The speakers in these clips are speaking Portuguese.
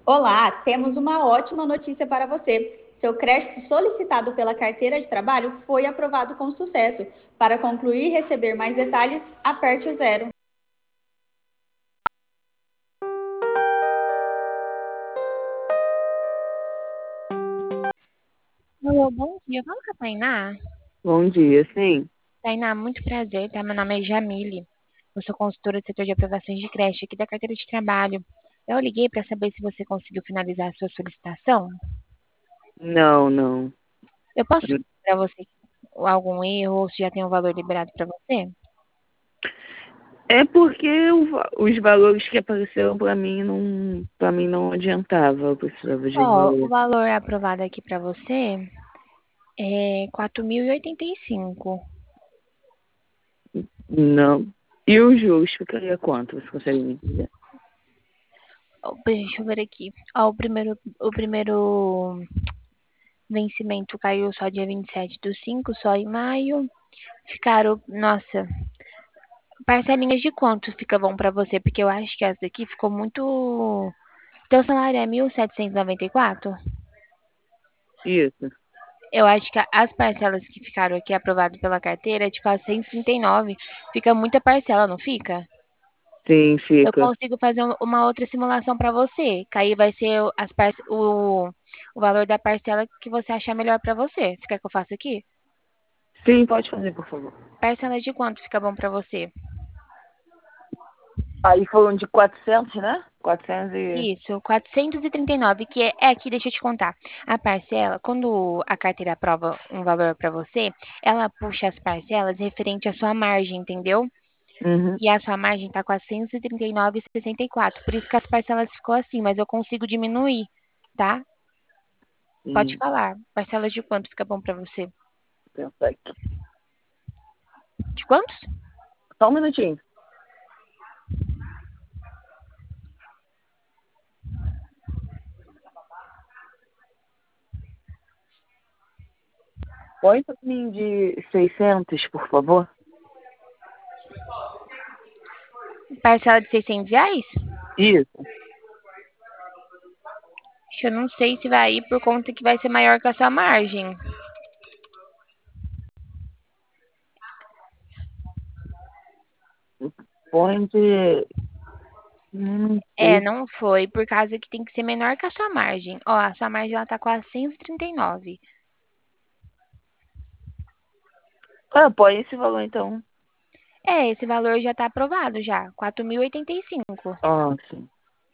Olá, temos uma ótima notícia para você. Seu crédito solicitado pela carteira de trabalho foi aprovado com sucesso. Para concluir e receber mais detalhes, aperte o zero. Alô, bom dia. Fala com a Tainá. Bom dia, sim. Tainá, muito prazer, tá? Meu nome é Jamile. Eu sou consultora do setor de aprovações de creche aqui da carteira de trabalho. Eu liguei para saber se você conseguiu finalizar a sua solicitação. Não, não. Eu posso para você algum erro ou se já tem um valor liberado para você? É porque os valores que apareceram para mim não adiantava, eu precisava de um Ó, o valor. valor aprovado aqui para você é 4.085. Não. E os juros ficaria quanto? Você consegue me dizer? Ó, deixa eu ver aqui. Ó, o primeiro vencimento caiu só dia 27/5, só em maio. Ficaram, nossa, parcelinhas de quanto fica bom pra você? Porque eu acho que essa daqui ficou muito. Teu salário é 1.794. Isso. Eu acho que as parcelas que ficaram aqui aprovadas pela carteira é de 439. Fica muita parcela, não fica? Sim, Eu fica. consigo fazer uma outra simulação pra você. Que aí vai ser o valor da parcela que você achar melhor pra você. Você quer que eu faça aqui? Sim, pode fazer, por favor. Parcela de quanto fica bom pra você? Aí foram de 400, né? 400 e... Isso, 439, que é aqui, deixa eu te contar. A parcela, quando a carteira aprova um valor para você, ela puxa as parcelas referente à sua margem, entendeu? Uhum. E a sua margem tá 439,64. Por isso que as parcelas ficou assim, mas eu consigo diminuir, tá? Pode Sim, falar. Parcelas de quanto fica bom para você? pensar aqui. De quantos? Só um minutinho. Põe pra mim de 600, por favor. Parcela de R$ 600? Isso. Eu não sei se vai ir por conta que vai ser maior que a sua margem. Põe de... É, sei. não foi, por causa que tem que ser menor que a sua margem. Ó, a sua margem ela tá 439. Ah, põe esse valor então. É, esse valor já tá aprovado já, 4.085. Ah, sim.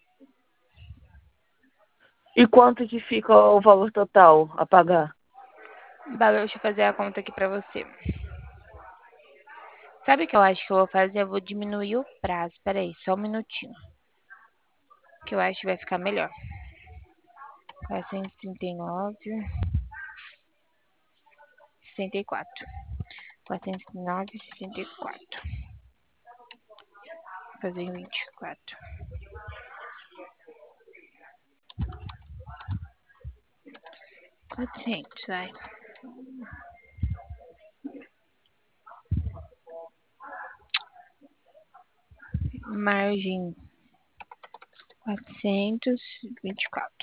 E quanto que fica o valor total a pagar? Valor, deixa eu fazer a conta aqui pra você. Sabe o que eu acho que eu vou fazer? Eu vou diminuir o prazo. Pera aí, só um minutinho. Que eu acho que vai ficar melhor. 439, 64. 439, 64. Fazer em 24. 400, vai. Margem 424.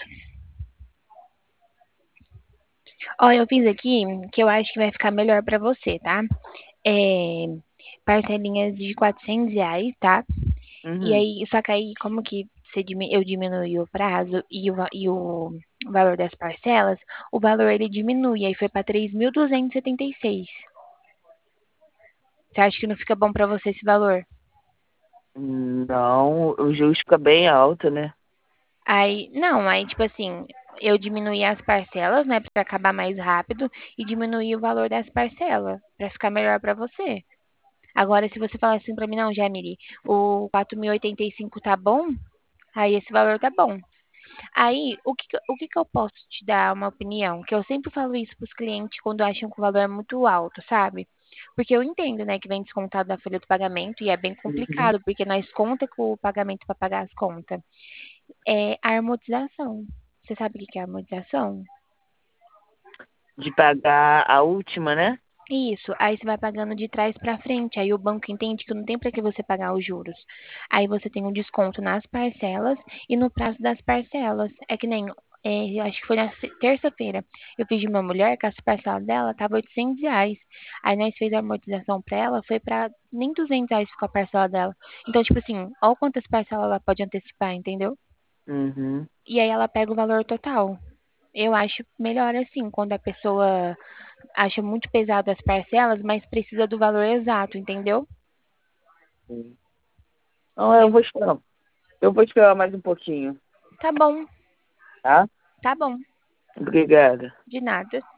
Ó, eu fiz aqui que eu acho que vai ficar melhor pra você, tá? É, parcelinhas de R$ 400, tá? E Uhum. aí, só que aí, como que eu diminui o prazo e o valor das parcelas, o valor ele diminui, aí foi para 3.276. Você acha que não fica bom para você esse valor? Não, o juros fica bem alto, né? Aí, não, aí tipo assim, eu diminuí as parcelas, né, para acabar mais rápido e diminuí o valor das parcelas, para ficar melhor para você. Agora, se você falar assim para mim, não, Jamiri, o 4.085 tá bom, aí esse valor tá bom. Aí, o que que eu posso te dar uma opinião? Que eu sempre falo isso para os clientes quando acham que o valor é muito alto, sabe? Porque eu entendo, né, que vem descontado da folha do pagamento e é bem Uhum. complicado, porque nós conta com o pagamento para pagar as contas. É a amortização. Você sabe o que que é a amortização? De pagar a última, né? Isso, aí você vai pagando de trás para frente, aí o banco entende que não tem para que você pagar os juros. Aí você tem um desconto nas parcelas e no prazo das parcelas. É que nem, acho que foi na terça-feira, eu fiz de uma mulher que as parcelas dela tava R$ 800. Aí nós fez a amortização para ela, foi para nem R$ 200 ficou a parcela dela. Então, tipo assim, olha quantas parcelas ela pode antecipar, entendeu? Uhum. E aí ela pega o valor total. Eu acho melhor assim, quando a pessoa acha muito pesado as parcelas, mas precisa do valor exato, entendeu? Sim. Não, eu vou esperar. Eu vou esperar mais um pouquinho, Tá bom, tá? tá bom. Obrigada. De nada.